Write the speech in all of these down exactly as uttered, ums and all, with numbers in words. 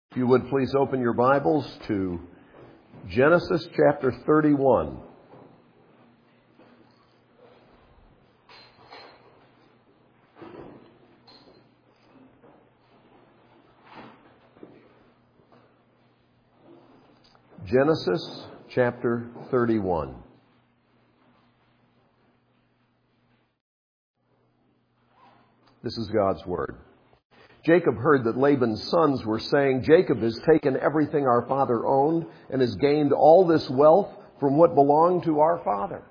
If you would please open your Bibles to Genesis chapter thirty-one. Genesis chapter thirty-one. This is God's Word. Jacob heard that Laban's sons were saying, "Jacob has taken everything our father owned and has gained all this wealth from what belonged to our father."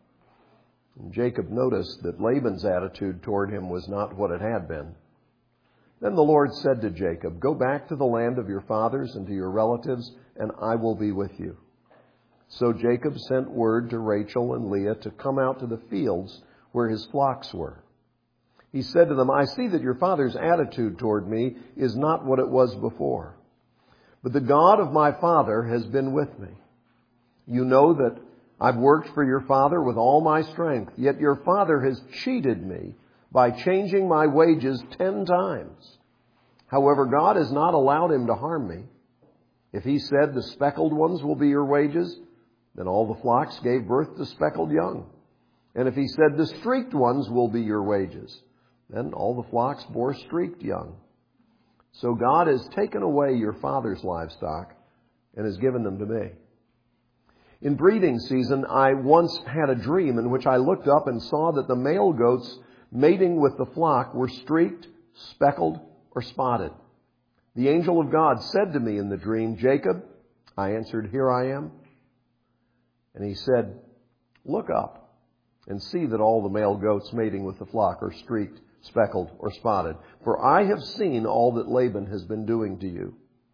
And Jacob noticed that Laban's attitude toward him was not what it had been. Then the Lord said to Jacob, "Go back to the land of your fathers and to your relatives, and I will be with you." So Jacob sent word to Rachel and Leah to come out to the fields where his flocks were. He said to them, "I see that your father's attitude toward me is not what it was before. But the God of my father has been with me. You know that I've worked for your father with all my strength, yet your father has cheated me by changing my wages ten times. However, God has not allowed him to harm me. If he said the speckled ones will be your wages, then all the flocks gave birth to speckled young. And if he said the streaked ones will be your wages, then all the flocks bore streaked young. So God has taken away your father's livestock and has given them to me. In breeding season, I once had a dream in which I looked up and saw that the male goats mating with the flock were streaked, speckled, or spotted. The angel of God said to me in the dream, 'Jacob.' I answered, 'Here I am.' And he said, 'Look up and see that all the male goats mating with the flock are streaked, speckled, or spotted. For I have seen all that Laban has been doing to you.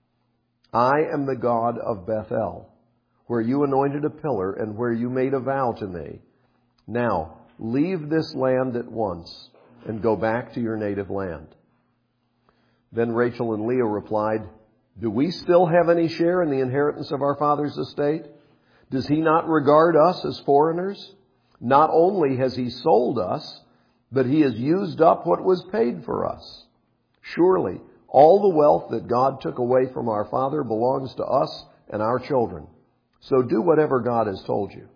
I am the God of Bethel, where you anointed a pillar and where you made a vow to me. Now, leave this land at once and go back to your native land.' Then Rachel and Leah replied, 'Do we still have any share in the inheritance of our father's estate? Does he not regard us as foreigners? Not only has he sold us, but he has used up what was paid for us. Surely all the wealth that God took away from our father belongs to us and our children. So do whatever God has told you.'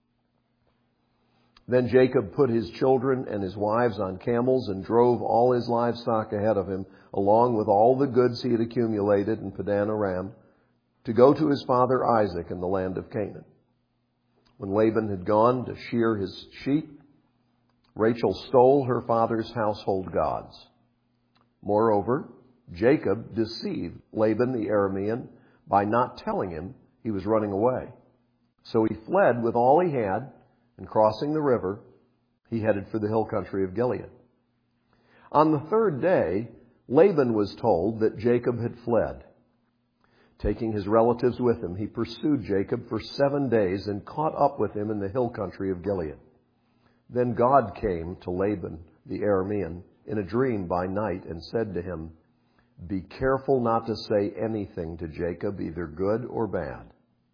Then Jacob put his children and his wives on camels and drove all his livestock ahead of him, along with all the goods he had accumulated in Padan Aram, to go to his father Isaac in the land of Canaan. When Laban had gone to shear his sheep, Rachel stole her father's household gods. Moreover, Jacob deceived Laban the Aramean by not telling him he was running away. So he fled with all he had, and crossing the river, he headed for the hill country of Gilead. On the third day, Laban was told that Jacob had fled. Taking his relatives with him, he pursued Jacob for seven days and caught up with him in the hill country of Gilead. Then God came to Laban the Aramean in a dream by night and said to him, 'Be careful not to say anything to Jacob, either good or bad.'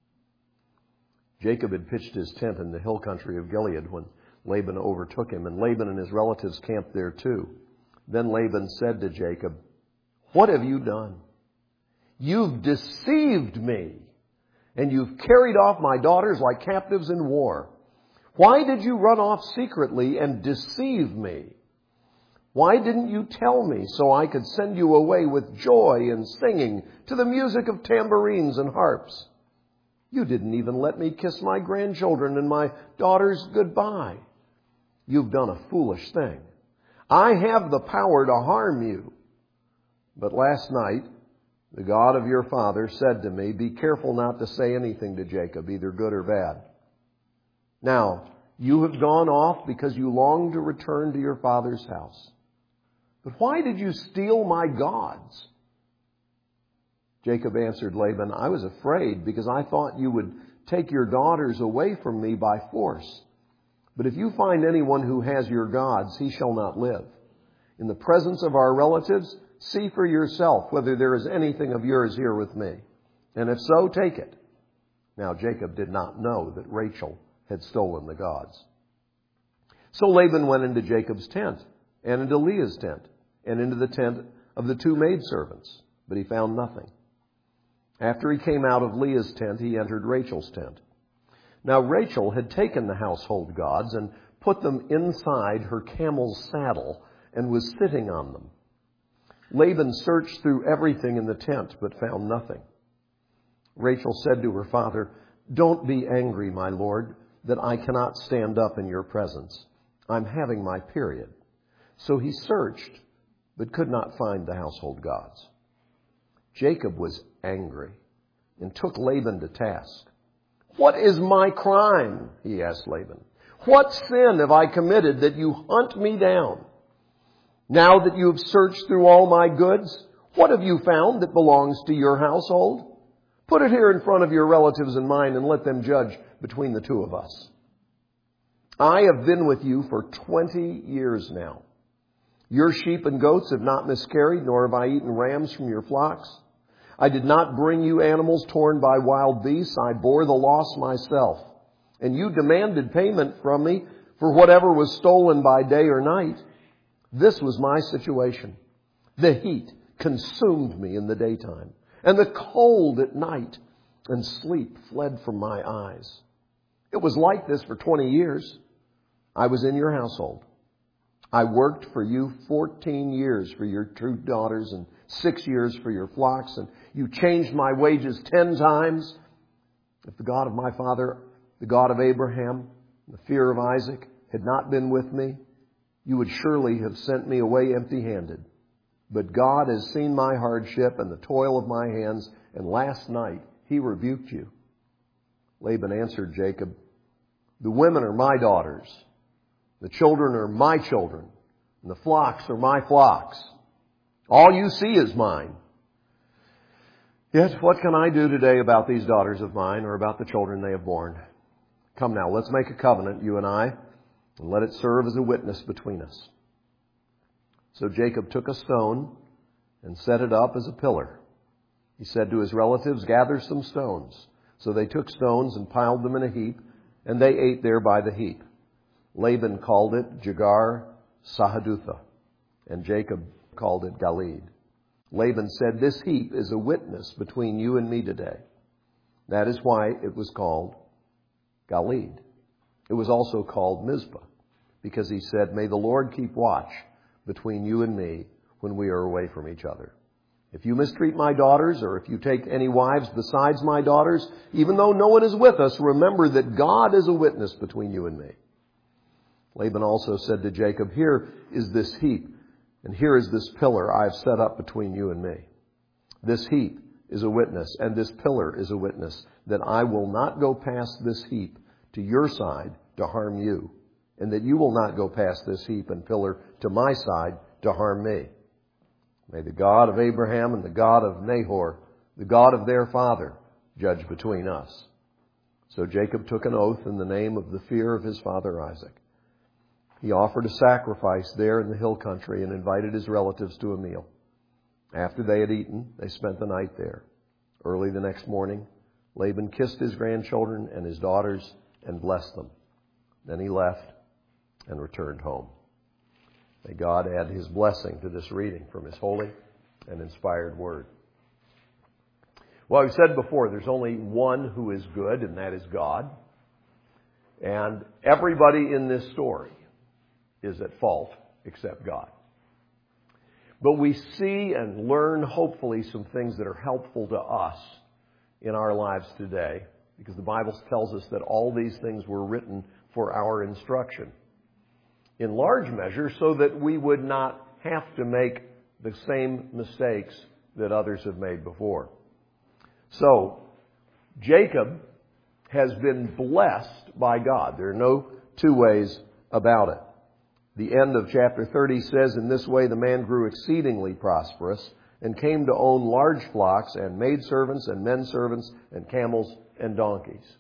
Jacob had pitched his tent in the hill country of Gilead when Laban overtook him, and Laban and his relatives camped there too. Then Laban said to Jacob, 'What have you done? You've deceived me, and you've carried off my daughters like captives in war. Why did you run off secretly and deceive me? Why didn't you tell me so I could send you away with joy and singing to the music of tambourines and harps? You didn't even let me kiss my grandchildren and my daughters goodbye. You've done a foolish thing. I have the power to harm you. But last night, the God of your father said to me, "Be careful not to say anything to Jacob, either good or bad." Now, you have gone off because you long to return to your father's house. But why did you steal my gods?" Jacob answered Laban, "I was afraid because I thought you would take your daughters away from me by force. But if you find anyone who has your gods, he shall not live. In the presence of our relatives, see for yourself whether there is anything of yours here with me. And if so, take it." Now Jacob did not know that Rachel had stolen the gods. So Laban went into Jacob's tent, and into Leah's tent, and into the tent of the two maidservants, but he found nothing. After he came out of Leah's tent, he entered Rachel's tent. Now Rachel had taken the household gods and put them inside her camel's saddle and was sitting on them. Laban searched through everything in the tent but found nothing. Rachel said to her father, "Don't be angry, my lord, that I cannot stand up in your presence. I'm having my period." So he searched but could not find the household gods. Jacob was angry and took Laban to task. "What is my crime?" he asked Laban. "What sin have I committed that you hunt me down? Now that you have searched through all my goods, what have you found that belongs to your household? Put it here in front of your relatives and mine and let them judge between the two of us. I have been with you for twenty years now. Your sheep and goats have not miscarried, nor have I eaten rams from your flocks. I did not bring you animals torn by wild beasts. I bore the loss myself. And you demanded payment from me for whatever was stolen by day or night. This was my situation. The heat consumed me in the daytime, and the cold at night, and sleep fled from my eyes. It was like this for twenty years. I was in your household. I worked for you fourteen years for your true daughters and six years for your flocks, and you changed my wages ten times. If the God of my father, the God of Abraham, the fear of Isaac had not been with me, you would surely have sent me away empty-handed. But God has seen my hardship and the toil of my hands, and last night he rebuked you." Laban answered Jacob, "The women are my daughters. The children are my children, and the flocks are my flocks. All you see is mine. Yet what can I do today about these daughters of mine or about the children they have borne? Come now, let's make a covenant, you and I, and let it serve as a witness between us." So Jacob took a stone and set it up as a pillar. He said to his relatives, "Gather some stones." So they took stones and piled them in a heap, and they ate there by the heap. Laban called it Jegar Sahadutha, and Jacob called it Galeed. Laban said, "This heap is a witness between you and me today." That is why it was called Galeed. It was also called Mizpah, because he said, "May the Lord keep watch between you and me when we are away from each other. If you mistreat my daughters, or if you take any wives besides my daughters, even though no one is with us, remember that God is a witness between you and me." Laban also said to Jacob, "Here is this heap, and here is this pillar I have set up between you and me. This heap is a witness, and this pillar is a witness, that I will not go past this heap to your side to harm you, and that you will not go past this heap and pillar to my side to harm me. May the God of Abraham and the God of Nahor, the God of their father, judge between us." So Jacob took an oath in the name of the fear of his father Isaac. He offered a sacrifice there in the hill country and invited his relatives to a meal. After they had eaten, they spent the night there. Early the next morning, Laban kissed his grandchildren and his daughters and blessed them. Then he left and returned home. May God add his blessing to this reading from his holy and inspired word. Well, I've said before, there's only one who is good, and that is God. And everybody in this story is at fault except God. But we see and learn, hopefully, some things that are helpful to us in our lives today, because the Bible tells us that all these things were written for our instruction, in large measure so that we would not have to make the same mistakes that others have made before. So, Jacob has been blessed by God. There are no two ways about it. The end of chapter thirty says, "In this way the man grew exceedingly prosperous and came to own large flocks and maidservants and men servants and camels and donkeys."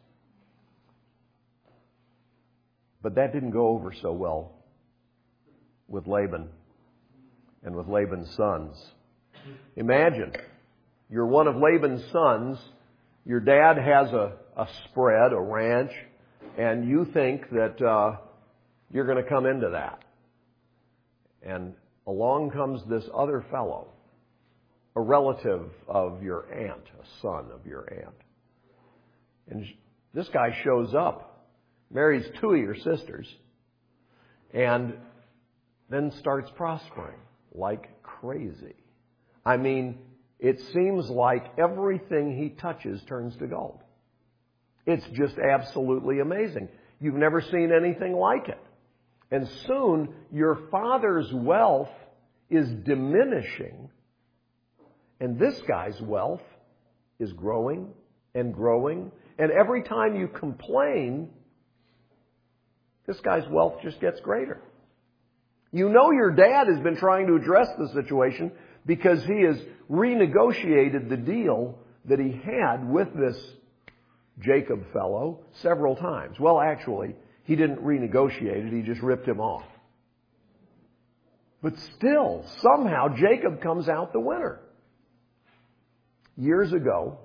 But that didn't go over so well with Laban and with Laban's sons. Imagine, you're one of Laban's sons, your dad has a, a spread, a ranch, and you think that uh, you're going to come into that. And along comes this other fellow a relative of your aunt, a son of your aunt. And this guy shows up, marries two of your sisters, and then starts prospering like crazy. I mean, it seems like everything he touches turns to gold. It's just absolutely amazing. You've never seen anything like it. And soon, your father's wealth is diminishing, and this guy's wealth is growing and growing. And every time you complain, this guy's wealth just gets greater. You know your dad has been trying to address the situation because he has renegotiated the deal that he had with this Jacob fellow several times. Well, actually, he didn't renegotiate it. He just ripped him off. But still, somehow, Jacob comes out the winner. Years ago,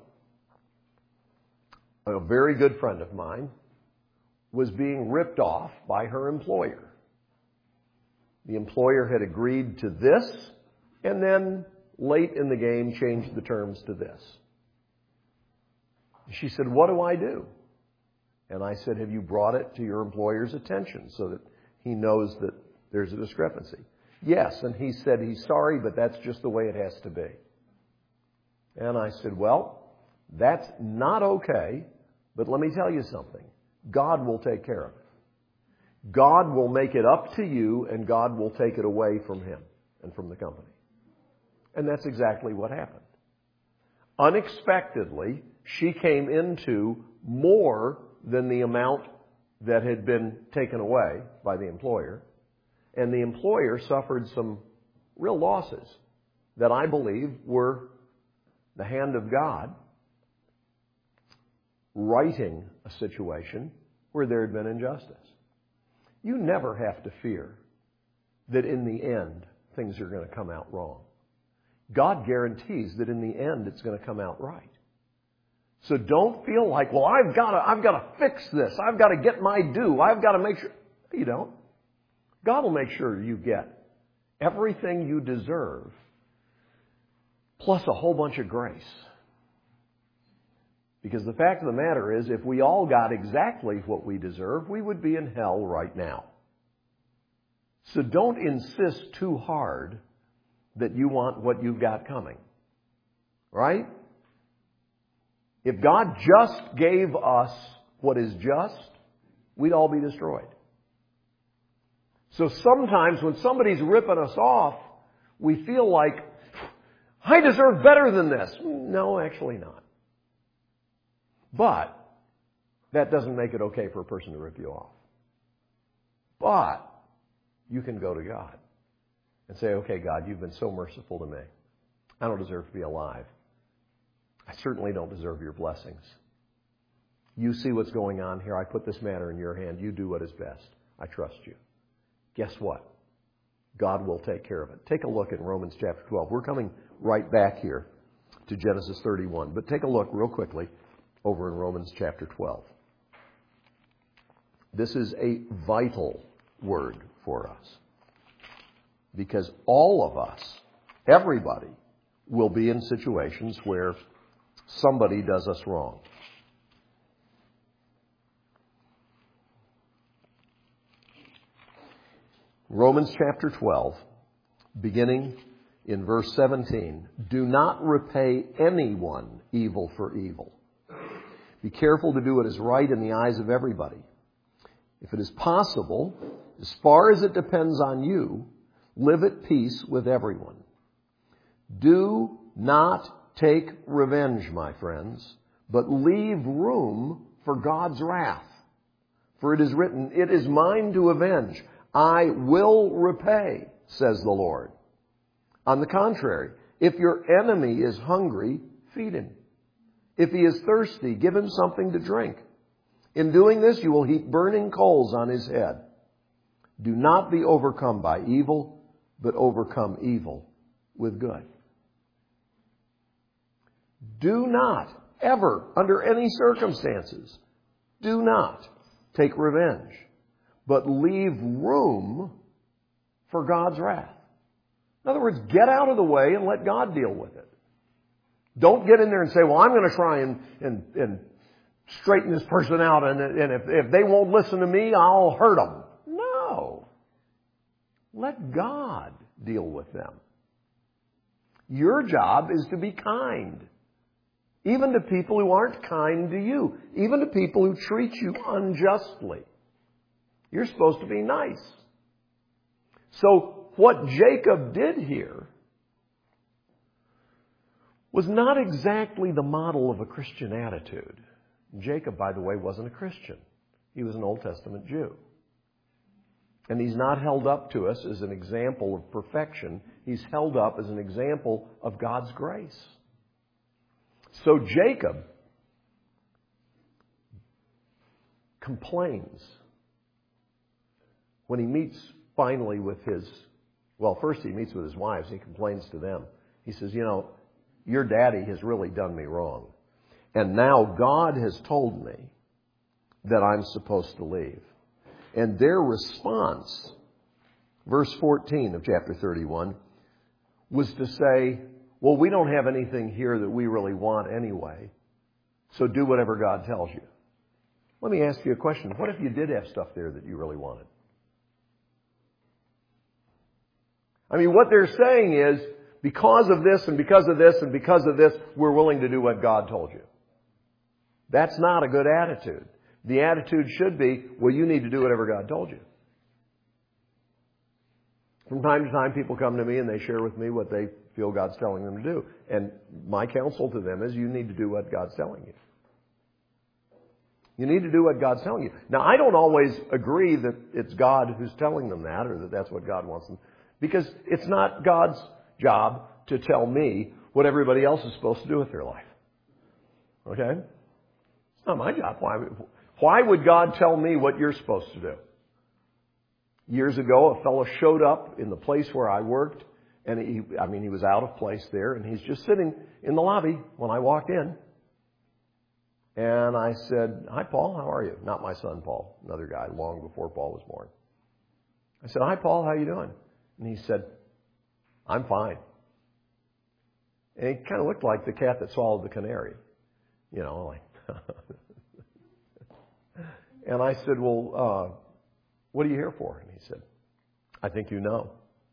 a very good friend of mine was being ripped off by her employer. The employer had agreed to this, and then late in the game changed the terms to this. She said, "What do I do?" And I said, "Have you brought it to your employer's attention so that he knows that there's a discrepancy?" "Yes." And he said, "He's sorry, but that's just the way it has to be." And I said, "Well, that's not okay, but let me tell you something. God will take care of it. God will make it up to you, and God will take it away from him and from the company." And that's exactly what happened. Unexpectedly, she came into more than the amount that had been taken away by the employer. And the employer suffered some real losses that I believe were the hand of God righting a situation where there had been injustice. You never have to fear that in the end things are going to come out wrong. God guarantees that in the end it's going to come out right. So don't feel like, well, I've got to, I've got to fix this. I've got to get my due. I've got to make sure. You don't. God will make sure you get everything you deserve, plus a whole bunch of grace. Because the fact of the matter is, if we all got exactly what we deserve, we would be in hell right now. So don't insist too hard that you want what you've got coming. Right? If God just gave us what is just, we'd all be destroyed. So sometimes when somebody's ripping us off, we feel like, I deserve better than this. No, actually not. But that doesn't make it okay for a person to rip you off. But you can go to God and say, okay, God, you've been so merciful to me. I don't deserve to be alive. I certainly don't deserve your blessings. You see what's going on here. I put this matter in your hand. You do what is best. I trust you. Guess what? God will take care of it. Take a look at Romans chapter twelve. We're coming right back here to Genesis thirty-one. But take a look real quickly over in Romans chapter twelve. This is a vital word for us. Because all of us, everybody, will be in situations where somebody does us wrong. Romans chapter twelve, beginning in verse seventeen. Do not repay anyone evil for evil. Be careful to do what is right in the eyes of everybody. If it is possible, as far as it depends on you, live at peace with everyone. Do not take revenge, my friends, but leave room for God's wrath. For it is written, it is mine to avenge. I will repay, says the Lord. On the contrary, if your enemy is hungry, feed him. If he is thirsty, give him something to drink. In doing this, you will heap burning coals on his head. Do not be overcome by evil, but overcome evil with good. Do not, ever, under any circumstances, do not take revenge, but leave room for God's wrath. In other words, get out of the way and let God deal with it. Don't get in there and say, well, I'm going to try and, and, and straighten this person out, and, and if, if they won't listen to me, I'll hurt them. No. Let God deal with them. Your job is to be kind. Even to people who aren't kind to you. Even to people who treat you unjustly. You're supposed to be nice. So what Jacob did here was not exactly the model of a Christian attitude. Jacob, by the way, wasn't a Christian. He was an Old Testament Jew. And he's not held up to us as an example of perfection. He's held up as an example of God's grace. So Jacob complains when he meets finally with his, well, first he meets with his wives. He complains to them. He says, you know, your daddy has really done me wrong. And now God has told me that I'm supposed to leave. And their response, verse fourteen of chapter thirty-one, was to say, well, we don't have anything here that we really want anyway, so do whatever God tells you. Let me ask you a question. What if you did have stuff there that you really wanted? I mean, what they're saying is, because of this and because of this and because of this, we're willing to do what God told you. That's not a good attitude. The attitude should be, well, you need to do whatever God told you. From time to time, people come to me and they share with me what they feel God's telling them to do. And my counsel to them is, you need to do what God's telling you. You need to do what God's telling you. Now, I don't always agree that it's God who's telling them that, or that that's what God wants them. Because it's not God's job to tell me what everybody else is supposed to do with their life. Okay? It's not my job. Why, why would God tell me what you're supposed to do? Years ago, a fellow showed up in the place where I worked, and he, I mean, he was out of place there, and he's just sitting in the lobby when I walked in. And I said, hi, Paul, how are you? Not my son, Paul, another guy, long before Paul was born. I said, hi, Paul, how you doing? And he said, I'm fine. And he kind of looked like the cat that swallowed the canary. You know, like. And I said, well, uh, what are you here for? And he said, I think you know.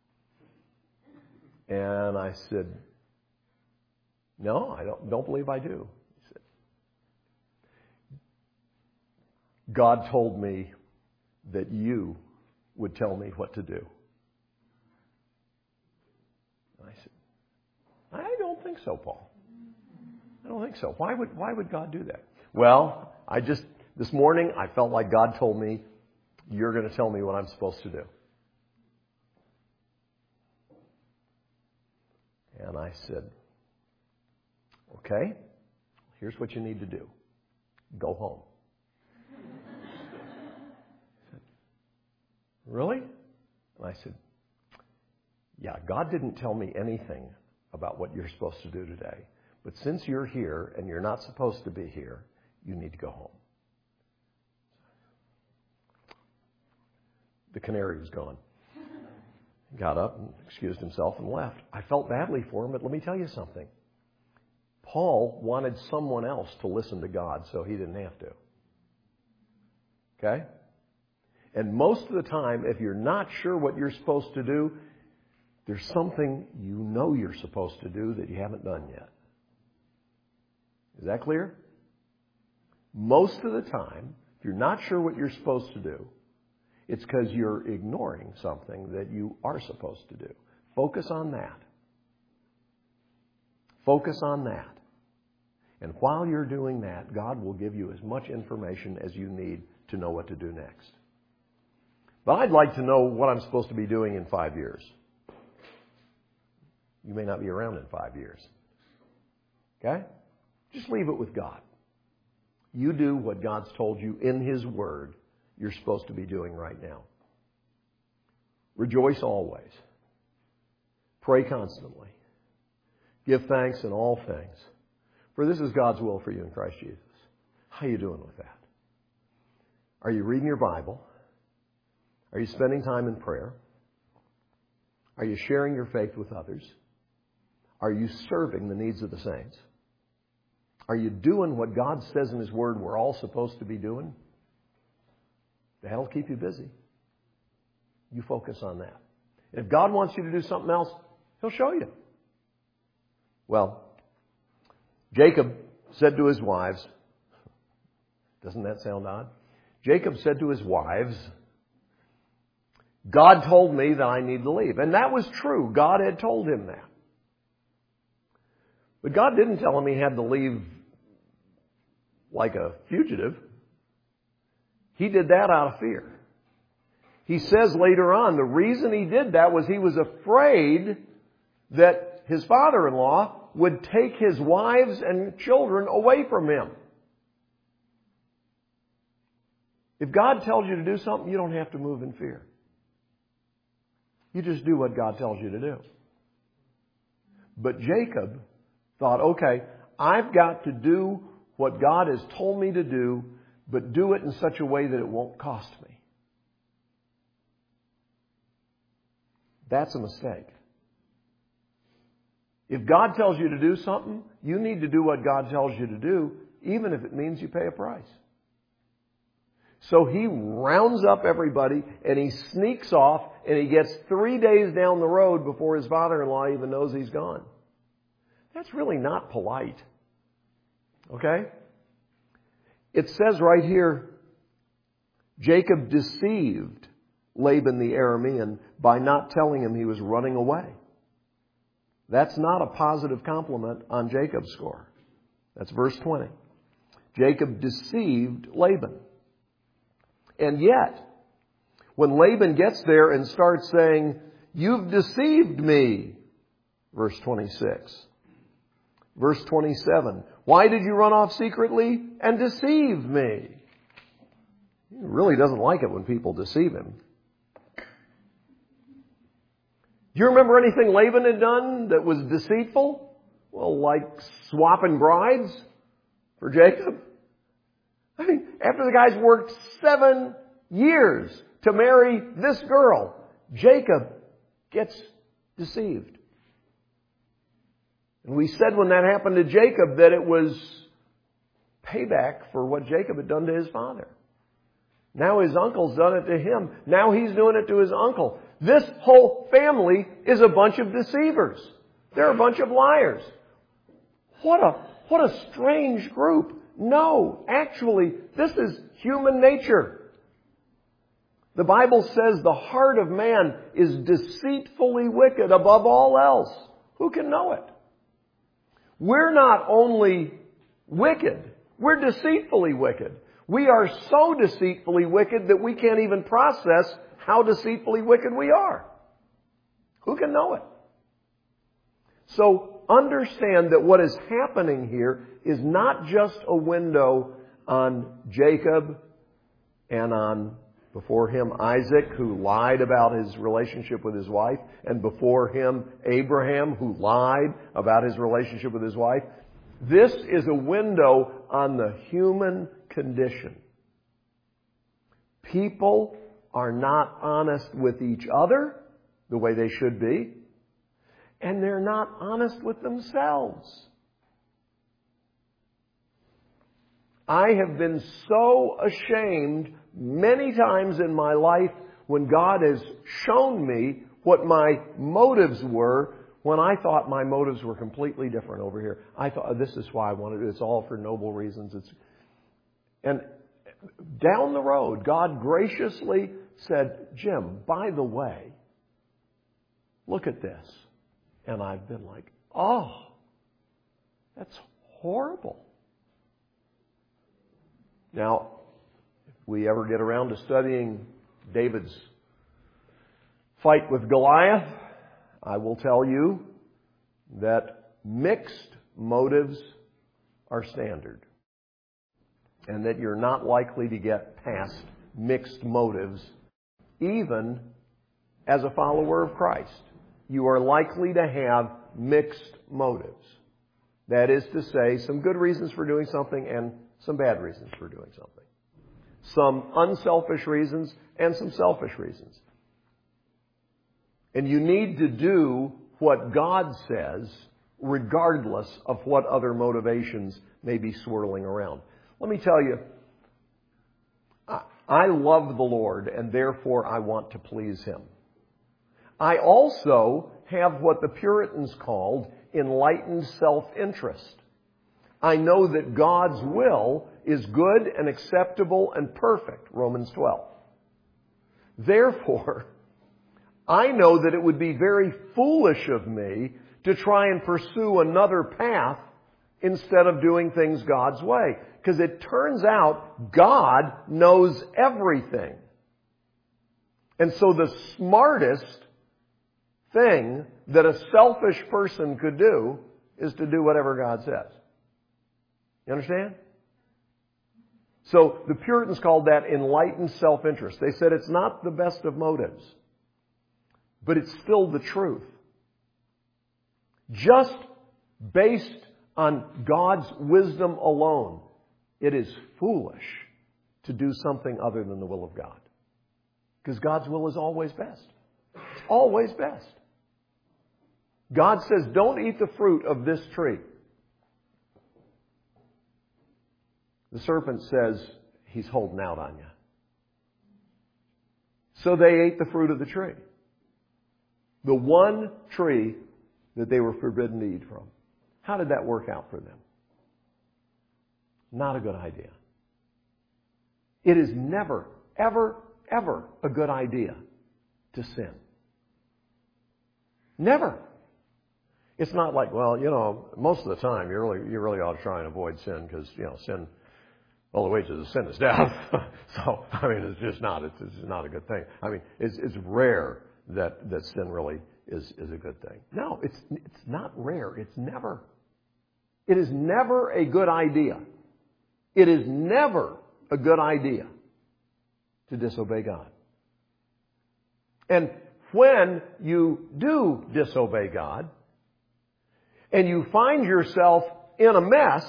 And I said, no, I don't, don't believe I do. He said, God told me that you would tell me what to do. And I said, I don't think so, Paul. I don't think so. Why would, why would God do that? Well, I just, this morning, I felt like God told me, you're going to tell me what I'm supposed to do. And I said, okay, here's what you need to do. Go home. I said, really? And I said, yeah, God didn't tell me anything about what you're supposed to do today. But since you're here and you're not supposed to be here, you need to go home. The canary was gone. Got up and excused himself and left. I felt badly for him, but let me tell you something. Paul wanted someone else to listen to God so he didn't have to. Okay? And most of the time, if you're not sure what you're supposed to do, there's something you know you're supposed to do that you haven't done yet. Is that clear? Most of the time, if you're not sure what you're supposed to do, it's because you're ignoring something that you are supposed to do. Focus on that. Focus on that. And while you're doing that, God will give you as much information as you need to know what to do next. But I'd like to know what I'm supposed to be doing in five years. You may not be around in five years. Okay? Just leave it with God. You do what God's told you in His Word you're supposed to be doing right now. Rejoice always. Pray constantly. Give thanks in all things. For this is God's will for you in Christ Jesus. How are you doing with that? Are you reading your Bible? Are you spending time in prayer? Are you sharing your faith with others? Are you serving the needs of the saints? Are you doing what God says in His Word we're all supposed to be doing? That'll keep you busy. You focus on that. If God wants you to do something else, He'll show you. Well, Jacob said to his wives, doesn't that sound odd? Jacob said to his wives, God told me that I need to leave. And that was true. God had told him that. But God didn't tell him he had to leave like a fugitive. He did that out of fear. He says later on, the reason he did that was he was afraid that his father-in-law would take his wives and children away from him. If God tells you to do something, you don't have to move in fear. You just do what God tells you to do. But Jacob thought, okay, I've got to do what God has told me to do, but do it in such a way that it won't cost me. That's a mistake. If God tells you to do something, you need to do what God tells you to do, even if it means you pay a price. So he rounds up everybody and he sneaks off and he gets three days down the road before his father-in-law even knows he's gone. That's really not polite. Okay? It says right here, Jacob deceived Laban the Aramean by not telling him he was running away. That's not a positive compliment on Jacob's score. That's verse twenty. Jacob deceived Laban. And yet, when Laban gets there and starts saying, you've deceived me, verse twenty-six. Verse twenty-seven, why did you run off secretly and deceive me? He really doesn't like it when people deceive him. Do you remember anything Laban had done that was deceitful? Well, like swapping brides for Jacob. I mean, after the guy's worked seven years to marry this girl, Jacob gets deceived. And we said when that happened to Jacob that it was payback for what Jacob had done to his father. Now his uncle's done it to him. Now he's doing it to his uncle. This whole family is a bunch of deceivers. They're a bunch of liars. What a, what a strange group. No, actually, this is human nature. The Bible says the heart of man is deceitfully wicked above all else. Who can know it? We're not only wicked, we're deceitfully wicked. We are so deceitfully wicked that we can't even process how deceitfully wicked we are. Who can know it? So understand that what is happening here is not just a window on Jacob and on, before him, Isaac, who lied about his relationship with his wife, and before him, Abraham, who lied about his relationship with his wife. This is a window on the human condition. People are not honest with each other the way they should be, and they're not honest with themselves. I have been so ashamed many times in my life when God has shown me what my motives were when I thought my motives were completely different over here. I thought, oh, this is why I wanted it. It's all for noble reasons. It's And down the road, God graciously said, Jim, by the way, look at this. And I've been like, oh, that's horrible. Now, if we ever get around to studying David's fight with Goliath, I will tell you that mixed motives are standard. And that you're not likely to get past mixed motives, even as a follower of Christ. You are likely to have mixed motives. That is to say, some good reasons for doing something and some bad reasons for doing something. Some unselfish reasons and some selfish reasons. And you need to do what God says, regardless of what other motivations may be swirling around. Let me tell you, I love the Lord, and therefore I want to please Him. I also have what the Puritans called enlightened self-interest. I know that God's will is good and acceptable and perfect, Romans twelve. Therefore, I know that it would be very foolish of me to try and pursue another path instead of doing things God's way. Because it turns out God knows everything. And so the smartest thing that a selfish person could do is to do whatever God says. You understand? So the Puritans called that enlightened self-interest. They said it's not the best of motives, but it's still the truth. Just based on God's wisdom alone, it is foolish to do something other than the will of God. Because God's will is always best. It's always best. God says, don't eat the fruit of this tree. The serpent says, he's holding out on you. So they ate the fruit of the tree. The one tree that they were forbidden to eat from. How did that work out for them? Not a good idea. It is never, ever, ever a good idea to sin. Never. It's not like, well, you know, most of the time you really, you really ought to try and avoid sin because, you know, sin, well, the wages of sin is death. So, I mean, it's just not, it's, it's not a good thing. I mean, it's, it's rare that, that sin really is, is a good thing. No, it's, it's not rare. It's never. It is never a good idea. It is never a good idea to disobey God. And when you do disobey God, and you find yourself in a mess,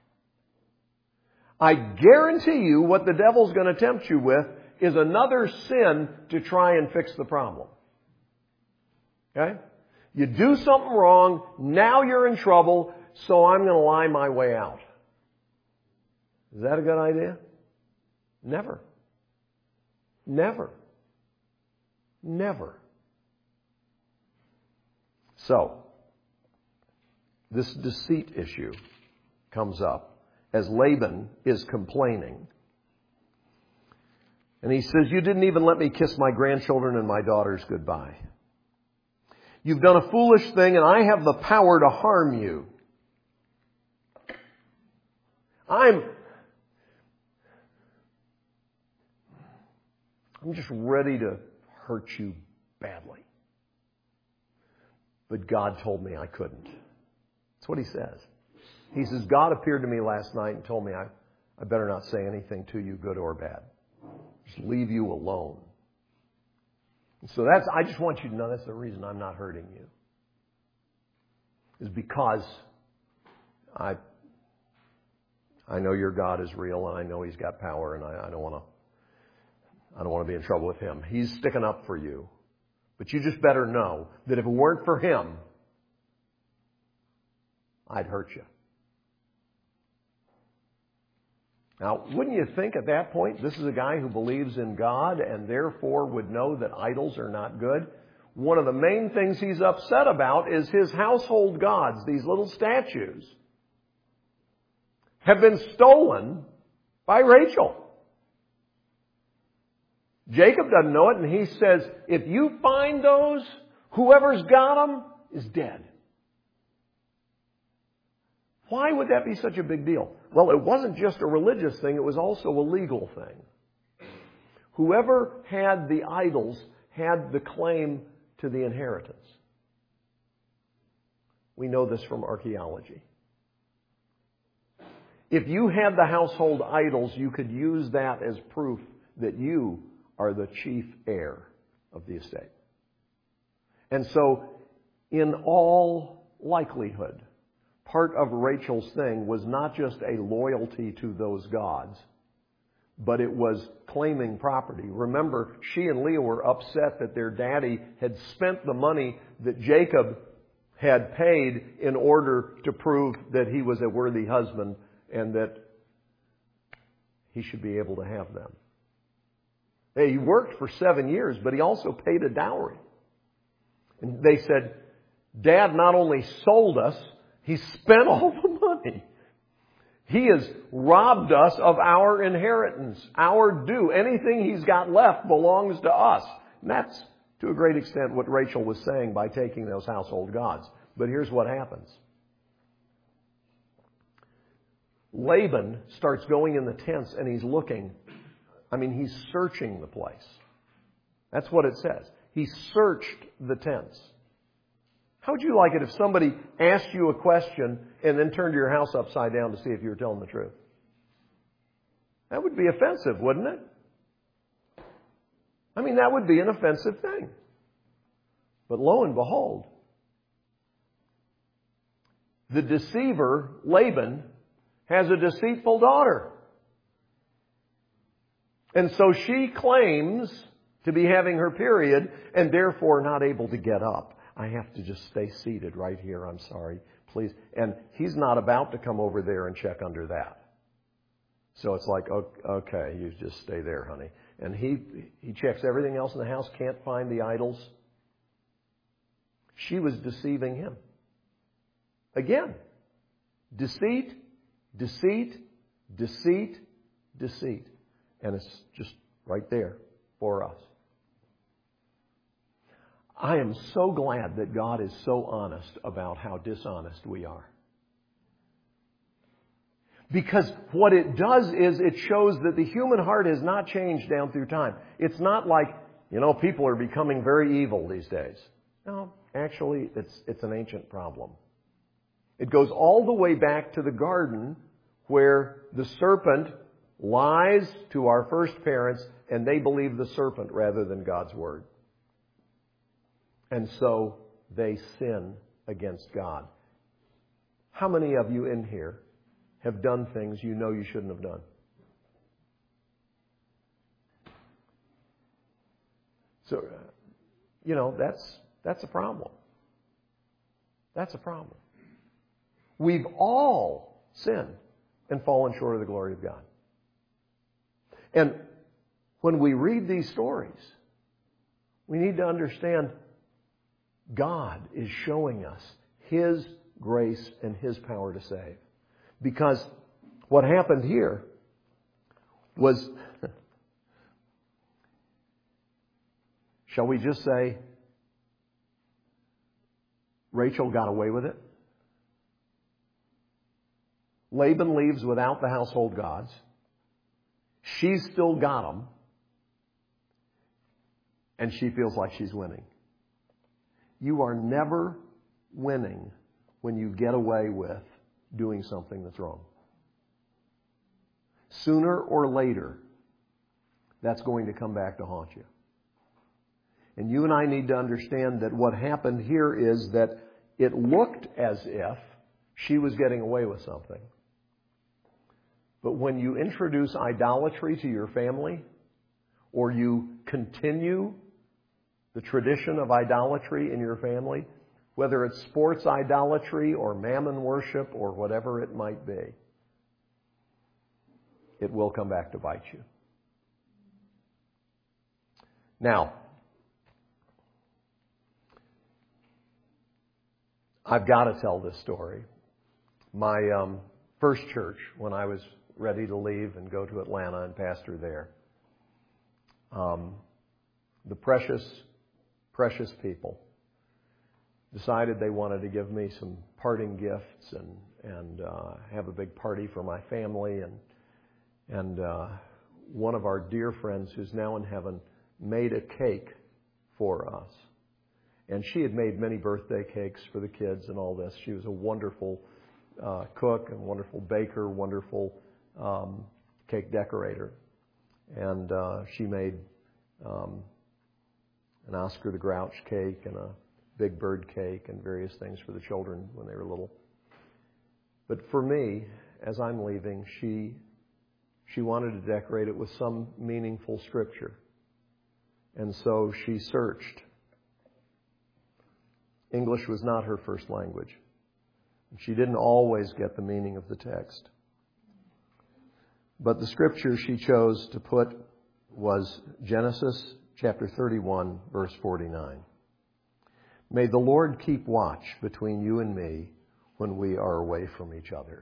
I guarantee you what the devil's going to tempt you with is another sin to try and fix the problem. Okay? You do something wrong, now you're in trouble, so I'm going to lie my way out. Is that a good idea? Never. Never. Never. So, this deceit issue comes up as Laban is complaining. And he says, you didn't even let me kiss my grandchildren and my daughters goodbye. You've done a foolish thing and I have the power to harm you. I'm, I'm just ready to hurt you badly. But God told me I couldn't. That's what he says. He says, God appeared to me last night and told me I, I better not say anything to you, good or bad. Just leave you alone. And so that's, I just want you to know that's the reason I'm not hurting you. Is because I, I know your God is real and I know He's got power and I, I don't want to, I don't want to be in trouble with Him. He's sticking up for you. But you just better know that if it weren't for Him, I'd hurt you. Now, wouldn't you think at that point, this is a guy who believes in God and therefore would know that idols are not good? One of the main things he's upset about is his household gods, these little statues, have been stolen by Rachel. Jacob doesn't know it, and he says, if you find those, whoever's got them is dead. Why would that be such a big deal? Well, it wasn't just a religious thing, it was also a legal thing. Whoever had the idols had the claim to the inheritance. We know this from archaeology. If you had the household idols, you could use that as proof that you are the chief heir of the estate. And so, in all likelihood, part of Rachel's thing was not just a loyalty to those gods, but it was claiming property. Remember, she and Leah were upset that their daddy had spent the money that Jacob had paid in order to prove that he was a worthy husband and that he should be able to have them. Hey, he worked for seven years, but he also paid a dowry. And they said, Dad not only sold us, he spent all the money. He has robbed us of our inheritance, our due. Anything he's got left belongs to us. And that's, to a great extent, what Rachel was saying by taking those household gods. But here's what happens. Laban starts going in the tents and he's looking. I mean, he's searching the place. That's what it says. He searched the tents. How would you like it if somebody asked you a question and then turned your house upside down to see if you were telling the truth? That would be offensive, wouldn't it? I mean, that would be an offensive thing. But lo and behold, the deceiver, Laban, has a deceitful daughter. And so she claims to be having her period and therefore not able to get up. I have to just stay seated right here. I'm sorry. Please. And he's not about to come over there and check under that. So it's like, okay, you just stay there, honey. And he he checks everything else in the house, can't find the idols. She was deceiving him. Again, deceit, deceit, deceit, deceit. And it's just right there for us. I am so glad that God is so honest about how dishonest we are. Because what it does is it shows that the human heart has not changed down through time. It's not like, you know, people are becoming very evil these days. No, actually, it's it's an ancient problem. It goes all the way back to the garden where the serpent lies to our first parents and they believe the serpent rather than God's word. And so they sin against God. How many of you in here have done things you know you shouldn't have done? So, you know, that's that's a problem. That's a problem. We've all sinned and fallen short of the glory of God. And when we read these stories, we need to understand God is showing us His grace and His power to save. Because what happened here was, shall we just say, Rachel got away with it? Laban leaves without the household gods. She's still got them. And she feels like she's winning. You are never winning when you get away with doing something that's wrong. Sooner or later, that's going to come back to haunt you. And you and I need to understand that what happened here is that it looked as if she was getting away with something. But when you introduce idolatry to your family, or you continue the tradition of idolatry in your family, whether it's sports idolatry or mammon worship or whatever it might be, it will come back to bite you. Now, I've got to tell this story. My um, first church, when I was ready to leave and go to Atlanta and pastor there, um, the precious, precious people decided they wanted to give me some parting gifts and and uh, have a big party for my family. And and uh, one of our dear friends, who's now in heaven, made a cake for us. And she had made many birthday cakes for the kids and all this. She was a wonderful uh, cook and wonderful baker, wonderful um, cake decorator. And uh, she made um, an Oscar the Grouch cake and a Big Bird cake and various things for the children when they were little. But for me, as I'm leaving, she She wanted to decorate it with some meaningful scripture. And so she searched. English was not her first language. She didn't always get the meaning of the text. But the scripture she chose to put was Genesis chapter thirty-one, verse forty-nine. May the Lord keep watch between you and me when we are away from each other.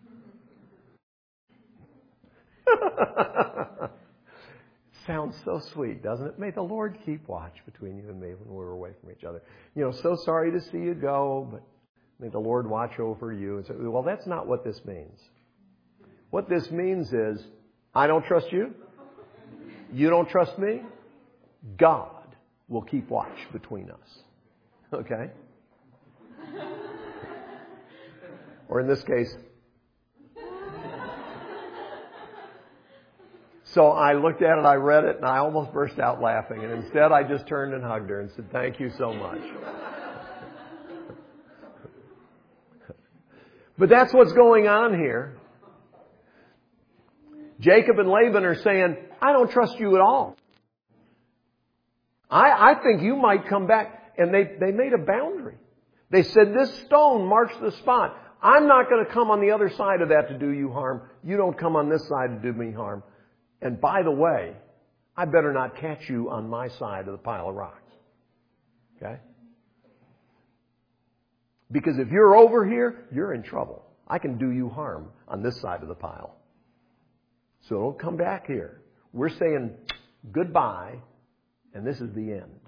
Sounds so sweet, doesn't it? May the Lord keep watch between you and me when we're away from each other. You know, so sorry to see you go, but may the Lord watch over you. And so, well, that's not what this means. What this means is, I don't trust you. You don't trust me. God will keep watch between us. Okay? Or in this case, so I looked at it, I read it, and I almost burst out laughing. And instead, I just turned and hugged her and said, thank you so much. But that's what's going on here. Jacob and Laban are saying, I don't trust you at all. I, I think you might come back. And they, they made a boundary. They said, this stone marks the spot. I'm not going to come on the other side of that to do you harm. You don't come on this side to do me harm. And by the way, I better not catch you on my side of the pile of rocks. Okay? Because if you're over here, you're in trouble. I can do you harm on this side of the pile. So don't come back here. We're saying goodbye, and this is the end.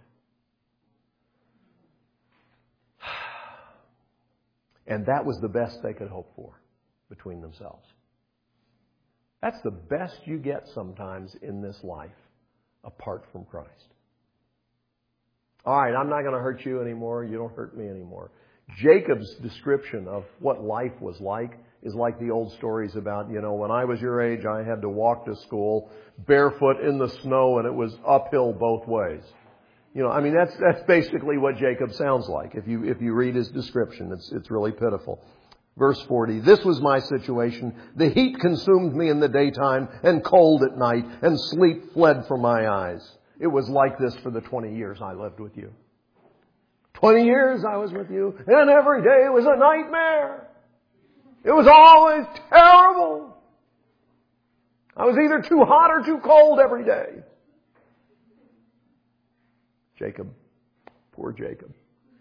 And that was the best they could hope for between themselves. That's the best you get sometimes in this life apart from Christ. All right, I'm not going to hurt you anymore. You don't hurt me anymore. Jacob's description of what life was like is like the old stories about, you know, when I was your age, I had to walk to school barefoot in the snow and it was uphill both ways. You know, I mean, that's that's basically what Jacob sounds like. If you if you read his description, it's it's really pitiful. Verse forty, this was my situation. The heat consumed me in the daytime and cold at night, and sleep fled from my eyes. It was like this for the twenty years I lived with you. twenty years I was with you, and every day was a nightmare. It was always terrible. I was either too hot or too cold every day. Jacob, poor Jacob.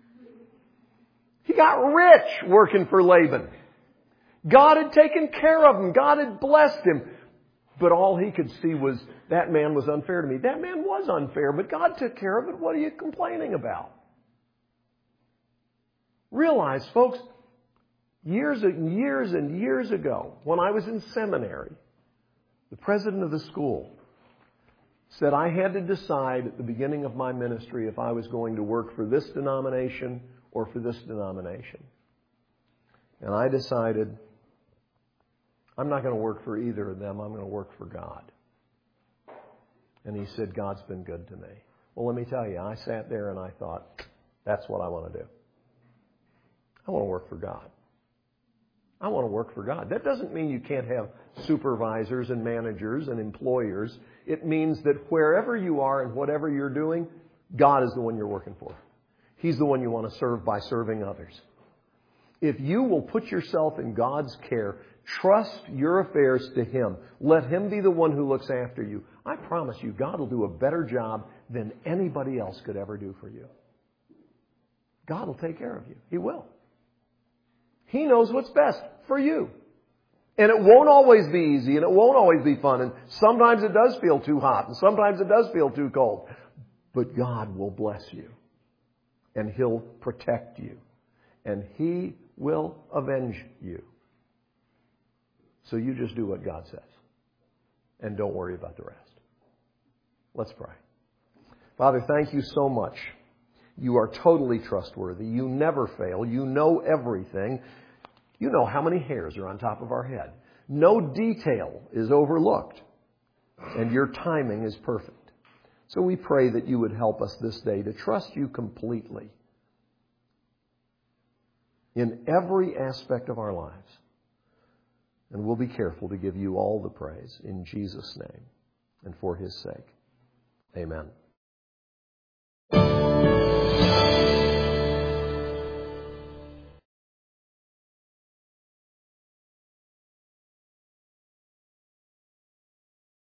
He got rich working for Laban. God had taken care of him. God had blessed him. But all he could see was, that man was unfair to me. That man was unfair, but God took care of it. What are you complaining about? Realize, folks, years and years and years ago, when I was in seminary, the president of the school said I had to decide at the beginning of my ministry if I was going to work for this denomination or for this denomination. And I decided I'm not going to work for either of them. I'm going to work for God. And he said, God's been good to me. Well, let me tell you, I sat there and I thought, that's what I want to do. I want to work for God. I want to work for God. That doesn't mean you can't have supervisors and managers and employers. It means that wherever you are and whatever you're doing, God is the one you're working for. He's the one you want to serve by serving others. If you will put yourself in God's care, trust your affairs to Him, let Him be the one who looks after you, I promise you, God will do a better job than anybody else could ever do for you. God will take care of you. He will. He knows what's best for you. And it won't always be easy and it won't always be fun. And sometimes it does feel too hot and sometimes it does feel too cold. But God will bless you. And He'll protect you. And He will avenge you. So you just do what God says. And don't worry about the rest. Let's pray. Father, thank you so much. You are totally trustworthy. You never fail. You know everything. You know how many hairs are on top of our head. No detail is overlooked. And your timing is perfect. So we pray that you would help us this day to trust you completely in every aspect of our lives. And we'll be careful to give you all the praise in Jesus' name and for His sake. Amen.